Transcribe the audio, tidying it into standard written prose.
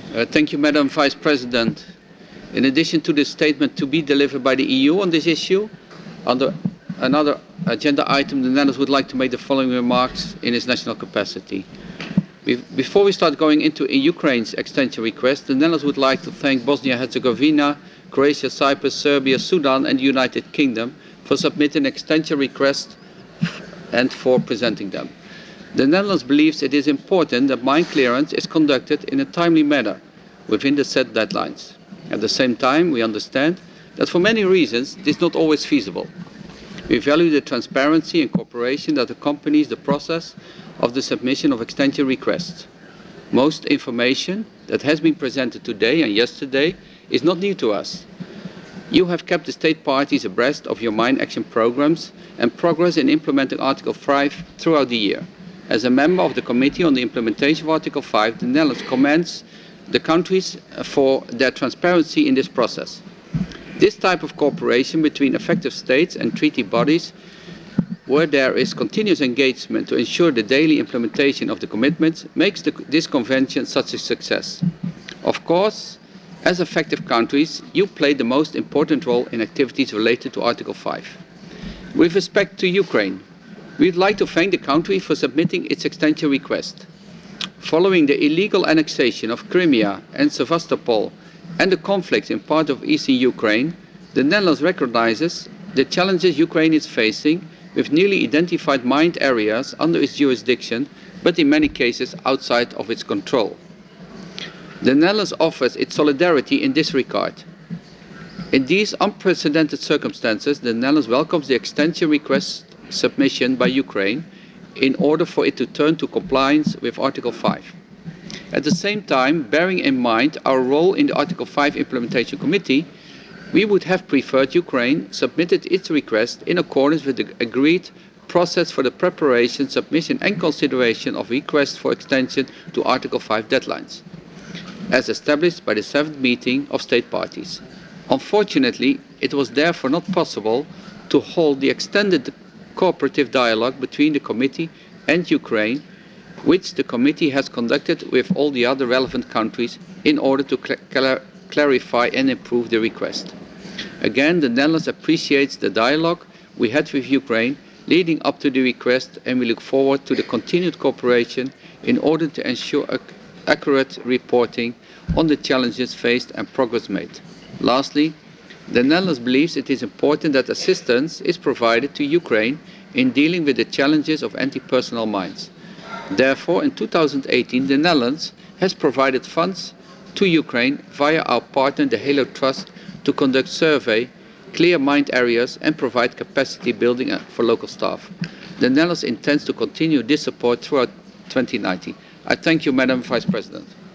Thank you, Madam Vice President. In addition to the statement to be delivered by the EU on this issue, under another agenda item, the Netherlands would like to make the following remarks in its national capacity. Before we start going into Ukraine's extension request, the Netherlands would like to thank Bosnia-Herzegovina, Croatia, Cyprus, Serbia, Sudan and the United Kingdom for submitting extension requests and for presenting them. The Netherlands believes it is important that mine clearance is conducted in a timely manner within the set deadlines. At the same time, we understand that for many reasons this is not always feasible. We value the transparency and cooperation that accompanies the process of the submission of extension requests. Most information that has been presented today and yesterday is not new to us. You have kept the state parties abreast of your mine action programs and progress in implementing Article 5 throughout the year. As a member of the Committee on the Implementation of Article 5, the Netherlands commends the countries for their transparency in this process. This type of cooperation between effective states and treaty bodies, where there is continuous engagement to ensure the daily implementation of the commitments, makes this convention such a success. Of course, as effective countries, you play the most important role in activities related to Article 5. With respect to Ukraine, we would like to thank the country for submitting its extension request. Following the illegal annexation of Crimea and Sevastopol and the conflicts in part of eastern Ukraine, the Netherlands recognizes the challenges Ukraine is facing with newly identified mined areas under its jurisdiction, but in many cases outside of its control. The Netherlands offers its solidarity in this regard. In these unprecedented circumstances, the Netherlands welcomes the extension request submission by Ukraine in order for it to turn to compliance with Article 5. At the same time, bearing in mind our role in the Article 5 Implementation Committee, we would have preferred Ukraine submitted its request in accordance with the agreed process for the preparation, submission and consideration of requests for extension to Article 5 deadlines, as established by the 7th meeting of state parties. Unfortunately, it was therefore not possible to hold the extended cooperative dialogue between the Committee and Ukraine, which the Committee has conducted with all the other relevant countries in order to clarify and improve the request. Again, the Netherlands appreciates the dialogue we had with Ukraine leading up to the request, and we look forward to the continued cooperation in order to ensure accurate reporting on the challenges faced and progress made. Lastly, the Netherlands believes it is important that assistance is provided to Ukraine in dealing with the challenges of anti-personnel mines. Therefore, in 2018, the Netherlands has provided funds to Ukraine via our partner, the Halo Trust, to conduct survey, clear mined areas and provide capacity building for local staff. The Netherlands intends to continue this support throughout 2019. I thank you, Madam Vice President.